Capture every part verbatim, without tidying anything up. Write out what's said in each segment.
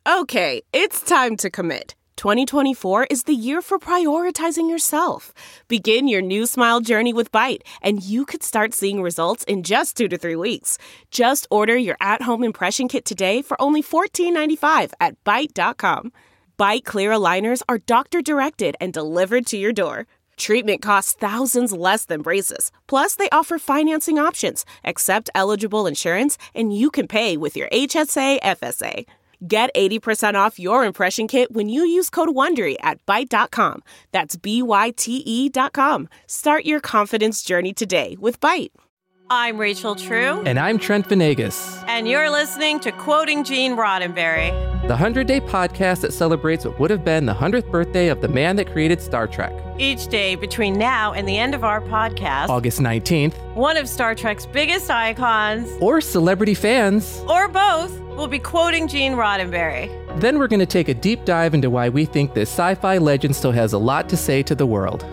Okay, it's time to commit. twenty twenty-four is the year for prioritizing yourself. Begin your new smile journey with Byte, and you could start seeing results in just two to three weeks. Just order your at-home impression kit today for only fourteen ninety-five at byte dot com. Byte clear aligners are doctor-directed and delivered to your door. Treatment costs thousands less than braces. Plus, they offer financing options, accept eligible insurance, and you can pay with your H S A F S A. Get eighty percent off your impression kit when you use code WONDERY at byte dot com. That's B Y T E dot com. Start your confidence journey today with Byte. I'm Rachel True. And I'm Trent Venegas. And you're listening to Quoting Gene Roddenberry, the one hundred day podcast that celebrates what would have been the one hundredth birthday of the man that created Star Trek. Each day between now and the end of our podcast, August nineteenth, one of Star Trek's biggest icons, or celebrity fans, or both, will be quoting Gene Roddenberry. Then we're going to take a deep dive into why we think this sci-fi legend still has a lot to say to the world.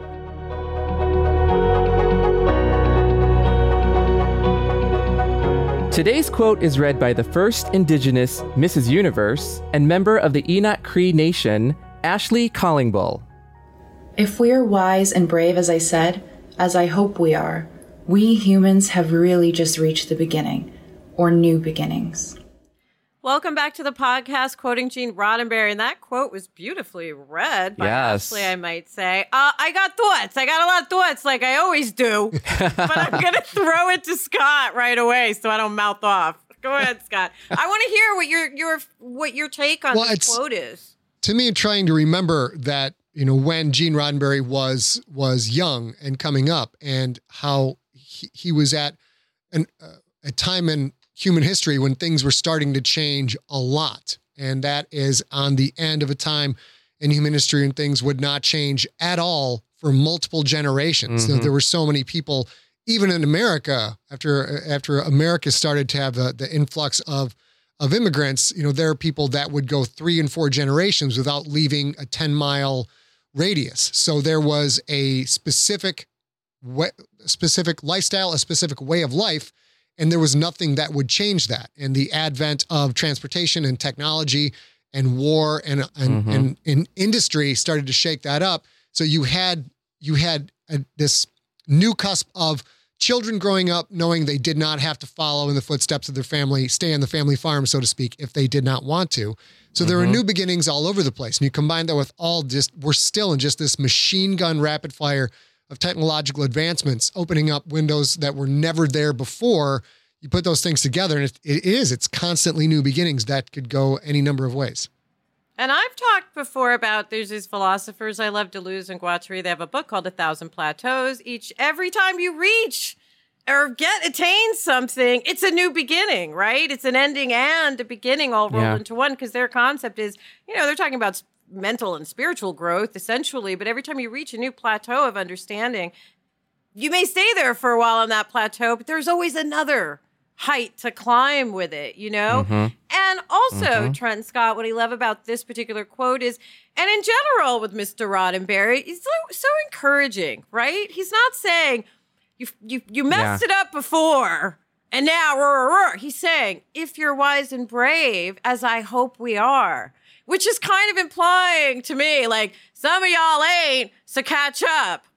Today's quote is read by the first Indigenous Missus Universe and member of the Enoch Cree Nation, Ashley Collingbull. If we are wise and brave, as I said, as I hope we are, we humans have really just reached the beginning, or new beginnings. Welcome back to the podcast, Quoting Gene Roddenberry, and that quote was beautifully read by yes. Ashley, I might say. Uh, I got thoughts. I got a lot of thoughts, like I always do, but I'm going to throw it to Scott right away so I don't mouth off. Go ahead, Scott. I want to hear what your your what your take on well, this quote is. To me, trying to remember that, you know, when Gene Roddenberry was was young and coming up, and how he, he was at an, uh, a time in human history when things were starting to change a lot. And that is on the end of a time in human history when things would not change at all for multiple generations. Mm-hmm. So there were so many people, even in America, after after America started to have the, the influx of of immigrants, you know, there are people that would go three and four generations without leaving a ten mile radius. So there was a specific way, specific lifestyle, a specific way of life, and there was nothing that would change that. And the advent of transportation and technology and war and and, mm-hmm. and, and industry started to shake that up. So you had you had a, this new cusp of children growing up knowing they did not have to follow in the footsteps of their family, stay on the family farm, so to speak, if they did not want to. So mm-hmm. there are new beginnings all over the place. And you combine that with all just, we're still in just this machine gun rapid fire of technological advancements, opening up windows that were never there before. You put those things together and it, it is, it's constantly new beginnings that could go any number of ways. And I've talked before about, there's these philosophers, I love Deleuze and Guattari. They have a book called A Thousand Plateaus. Each, every time you reach or get, attain something, it's a new beginning, right? It's an ending and a beginning all rolled yeah. into one, because their concept is, you know, they're talking about mental and spiritual growth essentially, but every time you reach a new plateau of understanding, you may stay there for a while on that plateau, but there's always another height to climb with it, you know? Mm-hmm. And also, mm-hmm. Trent and Scott, what I love about this particular quote is, and in general with Mister Roddenberry, he's so, so encouraging, right? He's not saying, you you, you messed yeah. it up before, and now, rah, rah, rah. He's saying, if you're wise and brave, as I hope we are, which is kind of implying to me, like, some of y'all ain't, so catch up.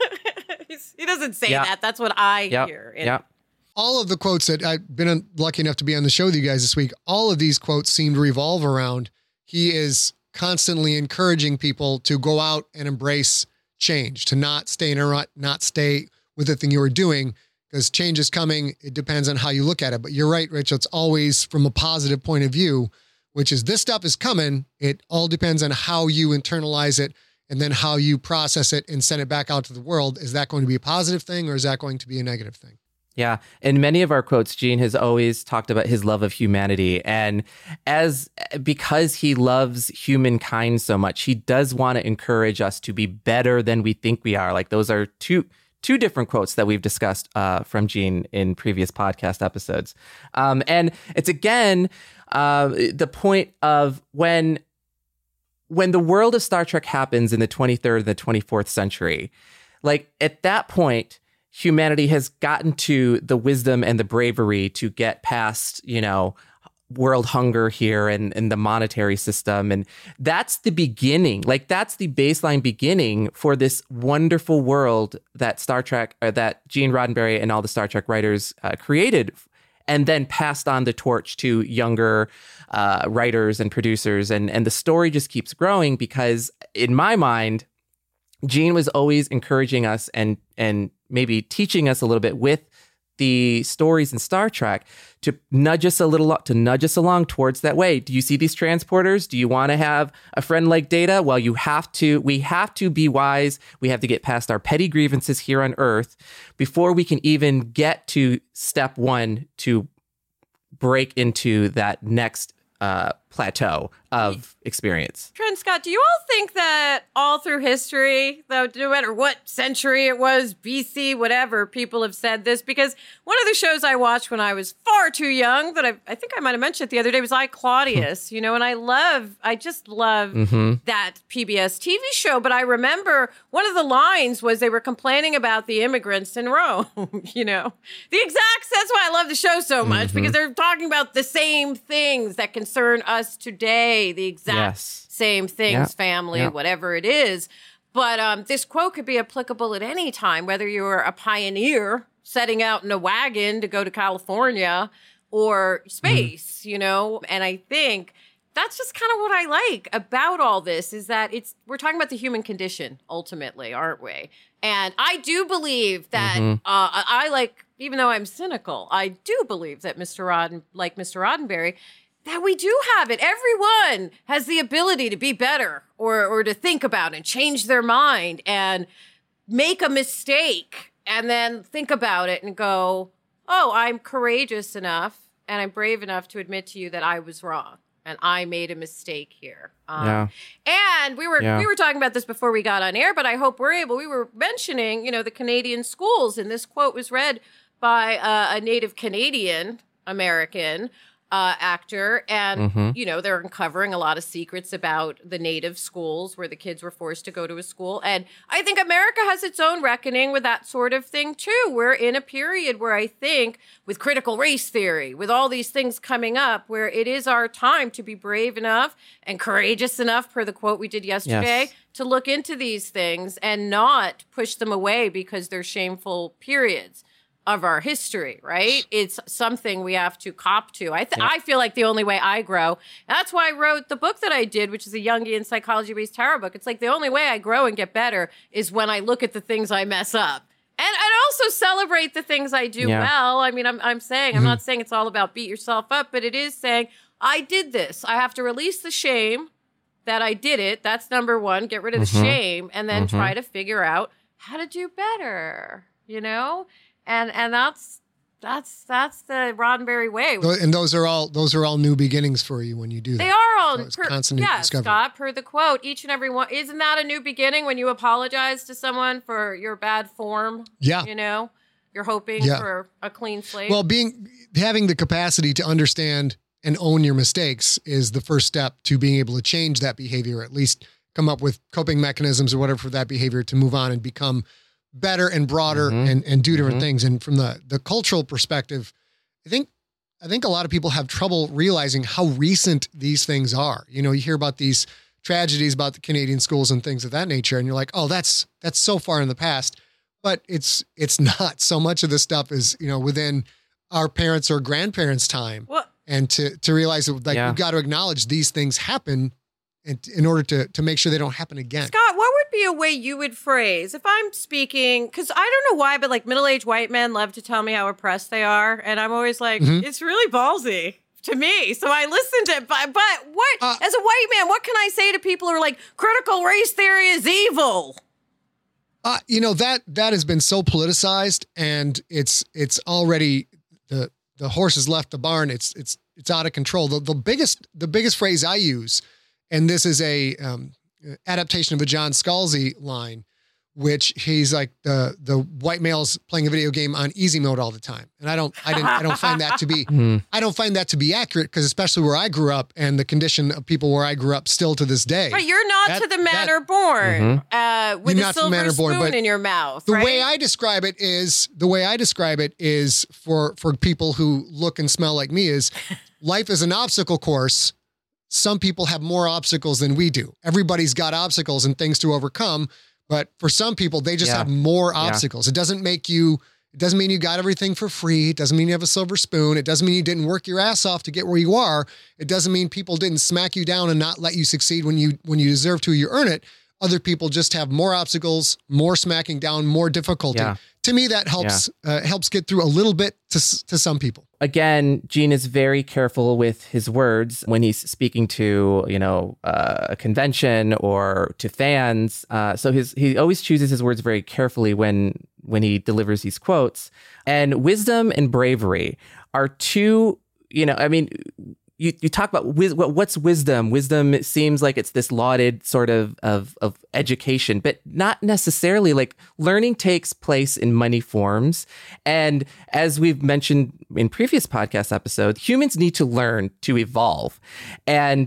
He doesn't say yeah. that. That's what I yep. hear. In, yep. All of the quotes that I've been lucky enough to be on the show with you guys this week, all of these quotes seem to revolve around, he is constantly encouraging people to go out and embrace change, to not stay in a rut, not stay with the thing you were doing, because change is coming. It depends on how you look at it. But you're right, Rachel, it's always from a positive point of view, which is this stuff is coming. It all depends on how you internalize it and then how you process it and send it back out to the world. Is that going to be a positive thing or is that going to be a negative thing? Yeah. In many of our quotes, Gene has always talked about his love of humanity. And as because he loves humankind so much, he does want to encourage us to be better than we think we are. Like those are two two different quotes that we've discussed uh, from Gene in previous podcast episodes. Um, and it's, again, uh, the point of when when the world of Star Trek happens in the twenty-third and the twenty-fourth century, like at that point, humanity has gotten to the wisdom and the bravery to get past, you know, world hunger here and, and the monetary system. And that's the beginning. Like that's the baseline beginning for this wonderful world that Star Trek, or that Gene Roddenberry and all the Star Trek writers uh, created, and then passed on the torch to younger uh, writers and producers. And, and the story just keeps growing because in my mind, Gene was always encouraging us and and maybe teaching us a little bit with the stories in Star Trek to nudge us a little, to nudge us along towards that way. Do you see these transporters? Do you want to have a friend like Data? Well, you have to, we have to be wise. We have to get past our petty grievances here on Earth before we can even get to step one to break into that next uh, plateau of experience. Trent Scott, do you all think that all through history, though, no matter what century it was, B C, whatever, people have said this? Because one of the shows I watched when I was far too young, that I, I think I might have mentioned it the other day, was I, Claudius, you know, and I love, I just love Mm-hmm. that P B S T V show. But I remember one of the lines was they were complaining about the immigrants in Rome, you know, the exact, that's why I love the show so much, Mm-hmm. because they're talking about the same things that concern us today, the exact Yes. same things, Yeah. family, Yeah. whatever it is. But um, this quote could be applicable at any time, whether you're a pioneer setting out in a wagon to go to California or space, Mm-hmm. you know? And I think that's just kind of what I like about all this, is that it's, we're talking about the human condition ultimately, aren't we? And I do believe that Mm-hmm. uh, I, I like, even though I'm cynical, I do believe that Mister Rodden, like Mister Roddenberry, that we do have it. Everyone has the ability to be better, or or to think about and change their mind and make a mistake and then think about it and go, oh, I'm courageous enough and I'm brave enough to admit to you that I was wrong and I made a mistake here. Um, Yeah. And we were Yeah. we were talking about this before we got on air, but I hope we're able. We were mentioning, you know, the Canadian schools, and this quote was read by uh, a native Canadian American Uh, actor, and Mm-hmm. you know, they're uncovering a lot of secrets about the native schools where the kids were forced to go to a school. And I think America has its own reckoning with that sort of thing too. We're in a period where I think, with critical race theory, with all these things coming up, where it is our time to be brave enough and courageous enough, per the quote we did yesterday, Yes. to look into these things and not push them away because they're shameful periods of our history, right? It's something we have to cop to. I th- I feel like the only way I grow, that's why I wrote the book that I did, which is a Jungian psychology-based tarot book. It's like the only way I grow and get better is when I look at the things I mess up. And and also celebrate the things I do Yeah. well. I mean, I'm I'm saying, I'm not saying it's all about beat yourself up, but it is saying, I did this. I have to release the shame that I did it. That's number one. Get rid of the Mhm. shame, and then Mhm. try to figure out how to do better, you know? And and that's that's that's the Roddenberry way. Tho- And those are all those are all new beginnings for you when you do that. They are all So it's per, constant yeah, discovery. Scott, per the quote, each and every one. Isn't that a new beginning when you apologize to someone for your bad form? Yeah. You know, you're hoping Yeah. for a clean slate. Well, being having the capacity to understand and own your mistakes is the first step to being able to change that behavior, at least come up with coping mechanisms or whatever for that behavior to move on and become better and broader Mhm. and, and do different Mhm. things. And from the, the cultural perspective, I think, I think a lot of people have trouble realizing how recent these things are. You know, you hear about these tragedies about the Canadian schools and things of that nature, and you're like, oh, that's, that's so far in the past, but it's, it's not. So much of this stuff is, you know, within our parents' or grandparents' time. well, And to, to realize that, like, Yeah. we've got to acknowledge these things happen, and in order to, to make sure they don't happen again. Scott, what would be a way you would phrase, if I'm speaking, because I don't know why, but like middle-aged white men love to tell me how oppressed they are. And I'm always like, Mhm. it's really ballsy to me. So I listen to it. But, but what, Uh, as a white man, what can I say to people who are like, critical race theory is evil? Uh, you know, that that has been so politicized, and it's it's already the the horse has left the barn. It's it's it's out of control. The the biggest the biggest phrase I use, and this is a um, adaptation of a John Scalzi line, which he's like the the white males playing a video game on easy mode all the time, and I don't I didn't I don't find that to be Mhm. I don't find that to be accurate, because especially where I grew up and the condition of people where I grew up still to this day. Right, you're not That- to the that- manner born uh, with You're a not to the silver manner born, spoon but in your mouth. The right? way I describe it is the way I describe it is for for people who look and smell like me is life is an obstacle course. Some people have more obstacles than we do. Everybody's got obstacles and things to overcome, but for some people, they just Yeah. have more Yeah. obstacles. It doesn't make you, it doesn't mean you got everything for free. It doesn't mean you have a silver spoon. It doesn't mean you didn't work your ass off to get where you are. It doesn't mean people didn't smack you down and not let you succeed when you, when you deserve to, you earn it. Other people just have more obstacles, more smacking down, more difficulty. Yeah. To me, that helps uh, helps get through a little bit to s- to some people. Again, Gene is very careful with his words when he's speaking to, you know, uh, a convention or to fans. Uh, so his he always chooses his words very carefully when when he delivers these quotes. And wisdom and bravery are two, you know, I mean, you, you talk about wis- what, what's wisdom. Wisdom, it seems like it's this lauded sort of, of of education, but not necessarily. Like, learning takes place in many forms. And as we've mentioned in previous podcast episodes, humans need to learn to evolve. And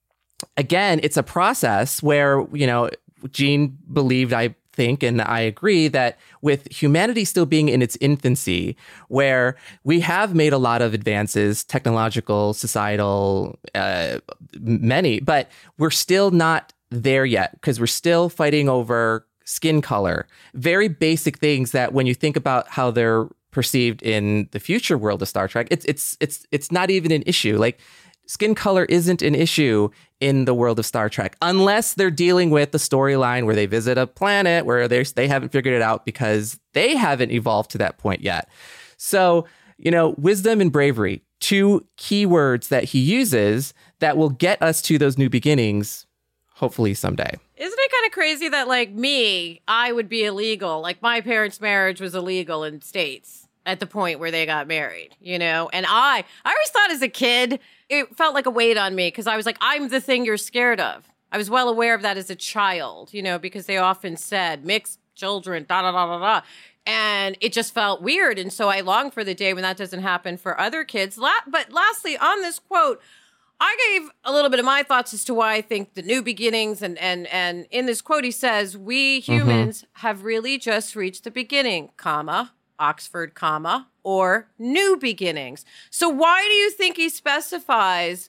again, it's a process where, you know, Gene believed, I think, and I agree, that with humanity still being in its infancy, where we have made a lot of advances, technological, societal, uh, many, but we're still not there yet because we're still fighting over skin color, very basic things that when you think about how they're perceived in the future world of Star Trek, it's it's it's it's not even an issue. Like, skin color isn't an issue in the world of Star Trek, unless they're dealing with the storyline where they visit a planet where they they haven't figured it out because they haven't evolved to that point yet. So, you know, wisdom and bravery, two keywords that he uses that will get us to those new beginnings, hopefully someday. Isn't it kind of crazy that, like, me, I would be illegal? Like, my parents' marriage was illegal in states at the point where they got married, you know? And I, I always thought as a kid, it felt like a weight on me because I was like, I'm the thing you're scared of. I was well aware of that as a child, you know, because they often said mixed children, da da da da da. And it just felt weird. And so I long for the day when that doesn't happen for other kids. La- but lastly, on this quote, I gave a little bit of my thoughts as to why I think the new beginnings, and and and in this quote, he says, we humans mm-hmm. have really just reached the beginning, comma, Oxford, comma, or new beginnings. So why do you think he specifies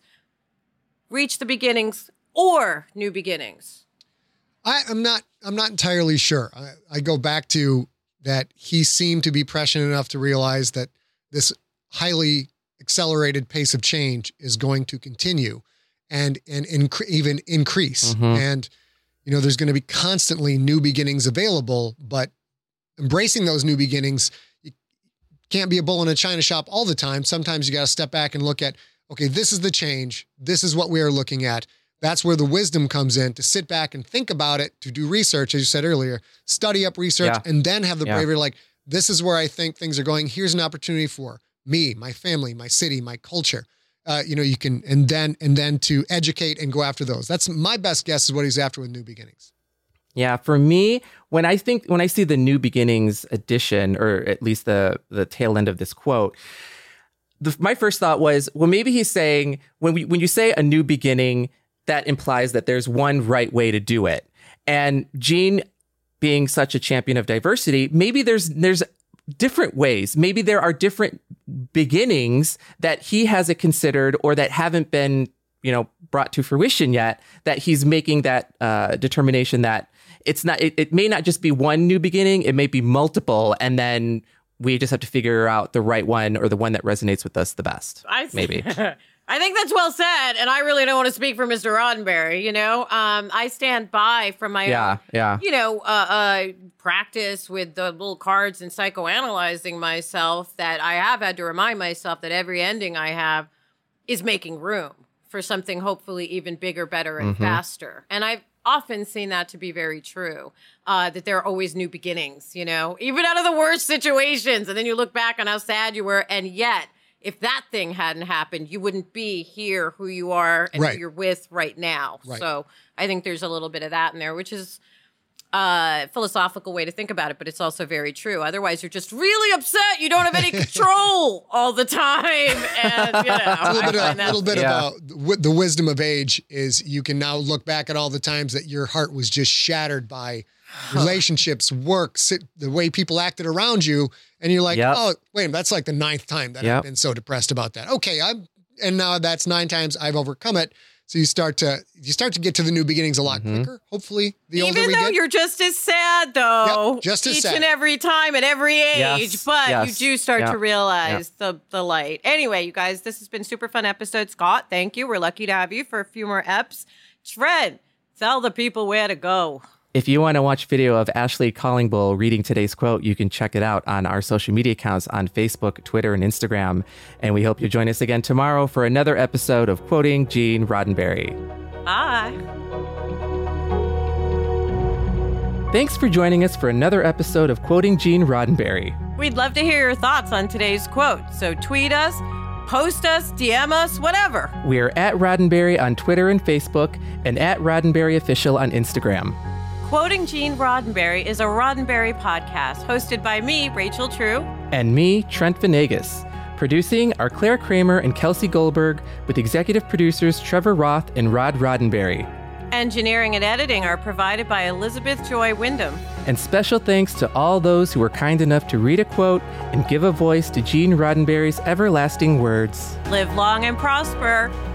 reach the beginnings or new beginnings? I, I'm not I'm not entirely sure. I, I go back to that he seemed to be prescient enough to realize that this highly accelerated pace of change is going to continue and and inc- even increase. Mm-hmm. And, you know, there's going to be constantly new beginnings available, but embracing those new beginnings, you can't be a bull in a china shop all the time. Sometimes you got to step back and look at, okay, this is the change. This is what we are looking at. That's where the wisdom comes in, to sit back and think about it, to do research, as you said earlier, study up research, yeah. and then have the yeah. bravery, like, this is where I think things are going. Here's an opportunity for me, my family, my city, my culture. Uh, you know, you can, and then, and then to educate and go after those. That's my best guess is what he's after with New Beginnings. Yeah, for me, when I think, when I see the New Beginnings edition, or at least the the tail end of this quote, the, my first thought was, well, maybe he's saying, when we when you say a new beginning, that implies that there's one right way to do it. And Gene, being such a champion of diversity, maybe there's there's different ways. Maybe there are different beginnings that he hasn't considered or that haven't been, you know, brought to fruition yet, that he's making that uh, determination that it's not, it, it may not just be one new beginning, it may be multiple. And then we just have to figure out the right one, or the one that resonates with us the best. I maybe. I think that's well said, and I really don't want to speak for Mister Roddenberry, you know? Um, I stand by from my yeah, own, yeah. you know, uh, uh, practice with the little cards and psychoanalyzing myself, that I have had to remind myself that every ending I have is making room for something hopefully even bigger, better, and mm-hmm. faster. And I've often seen that to be very true, uh, that there are always new beginnings, you know, even out of the worst situations. And then you look back on how sad you were, and yet, if that thing hadn't happened, you wouldn't be here, who you are, and right. who you're with right now. Right. So I think there's a little bit of that in there, which is a philosophical way to think about it, but it's also very true. Otherwise, you're just really upset. You don't have any control all the time. And, you know, a little bit, of, little bit yeah. about the wisdom of age is you can now look back at all the times that your heart was just shattered by relationships, work, sit, the way people acted around you. And you're like, yep. oh, wait, that's like the ninth time that yep. I've been so depressed about that. Okay, I'm And now that's nine times I've overcome it. So you start to you start to get to the new beginnings a lot mm-hmm. quicker. Hopefully, the Even older we though get. you're just as sad, though, yep, just as each sad. and every time at every age. Yes, but yes, you do start yeah, to realize yeah. the the light. Anyway, you guys, this has been a super fun episode. Scott, thank you. We're lucky to have you for a few more eps. Fred, tell the people where to go. If you want to watch video of Ashley Callingbull reading today's quote, you can check it out on our social media accounts on Facebook, Twitter, and Instagram. And we hope you join us again tomorrow for another episode of Quoting Gene Roddenberry. Bye. Thanks for joining us for another episode of Quoting Gene Roddenberry. We'd love to hear your thoughts on today's quote. So tweet us, post us, D M us, whatever. We're at Roddenberry on Twitter and Facebook, and at Roddenberry Official on Instagram. Quoting Gene Roddenberry is a Roddenberry podcast hosted by me, Rachel True. And me, Trent Venegas. Producing are Claire Kramer and Kelsey Goldberg, with executive producers Trevor Roth and Rod Roddenberry. Engineering and editing are provided by Elizabeth Joy Wyndham. And special thanks to all those who were kind enough to read a quote and give a voice to Gene Roddenberry's everlasting words. Live long and prosper.